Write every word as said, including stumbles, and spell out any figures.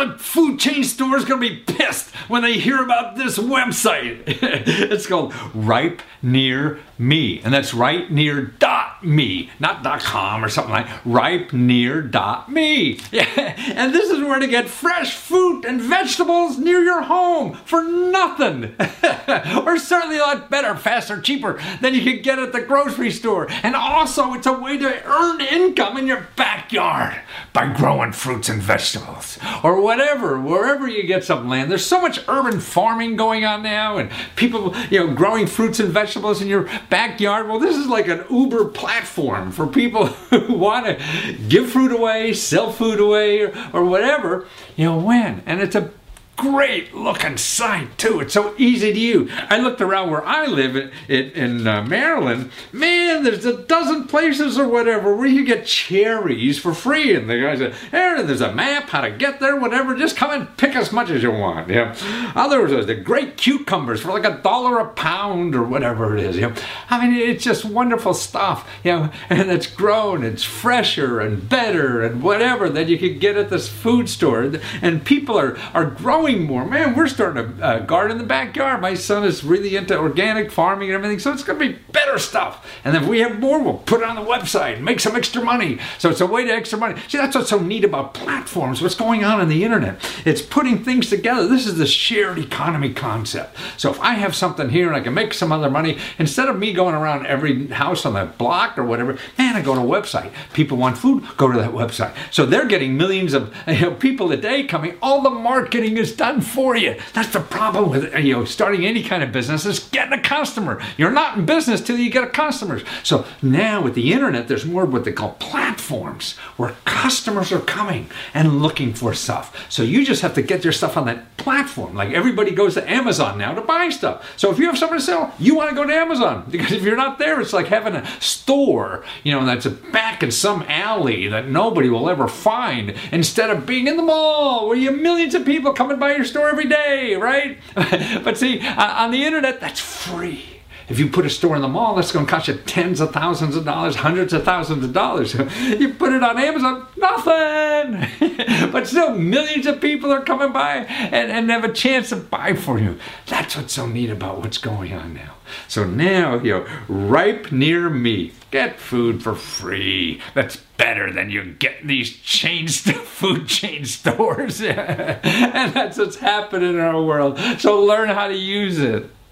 the food chain store is going to be pissed when they hear about this website. It's called Ripe Near Me, and that's right near dot me, not dot com or something like ripe near dot me. Yeah. And this is where to get fresh fruit and vegetables near your home for nothing. Or certainly a lot better, faster, cheaper than you could get at the grocery store. And also it's a way to earn income in your backyard by growing fruits and vegetables or whatever, wherever you get some land. There's so much urban farming going on now, and people, you know, growing fruits and vegetables in your backyard. Well, this is like an Uber platform for people who want to give fruit away, sell food away, or, or whatever, you know, when. And it's a great looking site too. It's so easy to use. I looked around where I live in, in, in uh, Maryland. Man, there's a dozen places or whatever where you get cherries for free. And the guy said, hey, there's a map, how to get there, whatever. Just come and pick as much as you want. Yeah. Others, the great cucumbers for like a dollar a pound or whatever it is. You know? I mean, it's just wonderful stuff. You know, and it's grown, it's fresher and better and whatever that you could get at this food store. And people are, are growing more. Man, we're starting a uh, garden in the backyard. My son is really into organic farming and everything, so it's going to be better stuff. And if we have more, we'll put it on the website and make some extra money. So it's a way to extra money. See, that's what's so neat about platforms, what's going on in the internet. It's putting things together. This is the shared economy concept. So if I have something here and I can make some other money, instead of me going around every house on that block or whatever, man, I go to a website. People want food, go to that website. So they're getting millions of you know, people a day coming. All the marketing is done for you. That's the problem with you know starting any kind of business is getting a customer. You're not in business till you get a customer. So now with the internet, there's more what they call platforms where customers are coming and looking for stuff. So you just have to get your stuff on that platform. Like everybody goes to Amazon now to buy stuff. So if you have something to sell, you want to go to Amazon because if you're not there, it's like having a store, you know, that's back in some alley that nobody will ever find instead of being in the mall where you have millions of people coming by your store every day, right? But see, on the internet, that's free. If you put a store in the mall, that's going to cost you tens of thousands of dollars, hundreds of thousands of dollars. You put it on Amazon, nothing. But still, millions of people are coming by and, and have a chance to buy for you. That's what's so neat about what's going on now. So now, you know, Ripe Near Me. Get food for free. That's better than you get these chain st- food chain stores. And that's what's happening in our world. So learn how to use it.